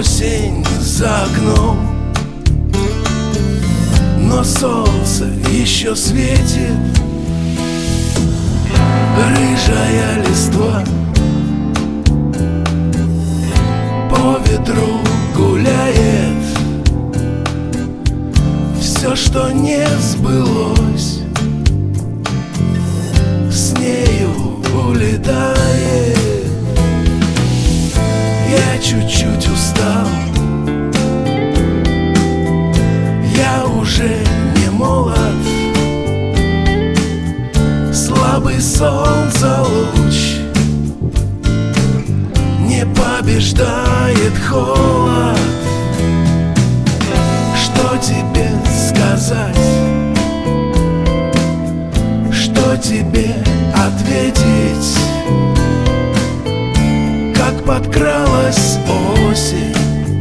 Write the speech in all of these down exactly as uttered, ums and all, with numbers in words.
Осень за окном, но солнце еще светит. Рыжая листва по ветру гуляет. Все, что не сбылось, с нею улетает. Я чуть-чуть устал, я уже не молод. Слабый солнцелуч не побеждает холод. Что тебе сказать? Что тебе ответить? Как подкралась осень,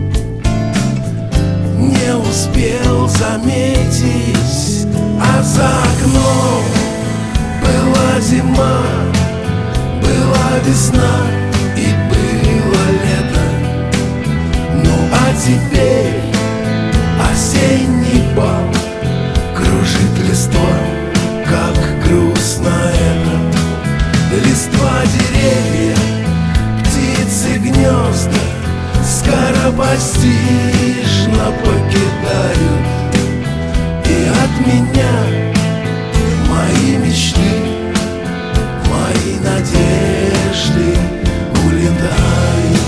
не успел заметить. А за окном была зима, была весна и было лето. Ну а теперь осенний бал кружит листва, как грустно это. Листва деревья, птицы гнезда скоропостижно покидают. И от меня мои мечты, мои надежды улетают.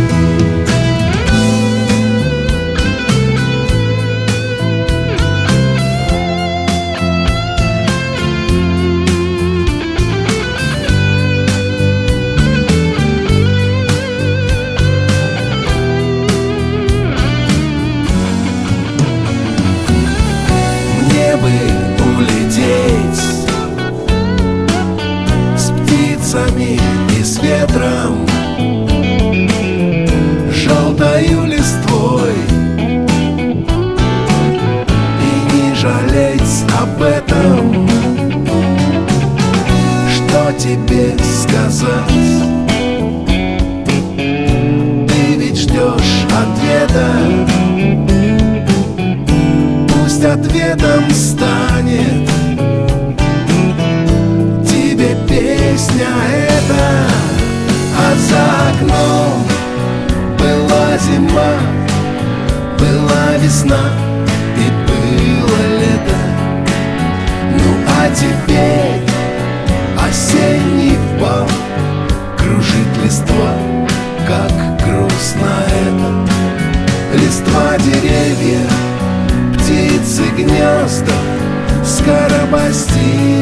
Мне бы улететь с птицами и с ветром, желтою листвой, и не жалеть об этом. Что тебе сказать? Ты ведь ждешь ответа. Пусть ответом станет тебе песня эта. А за окном была зима, была весна и было лето. Ну а теперь осенний бал кружит листва, как грустно это. Листва деревья, птицы гнезда скоропостижно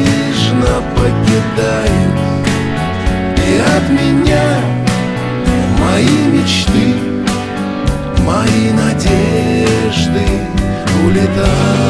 покидают. И от меня мои мечты, мои надежды улетают.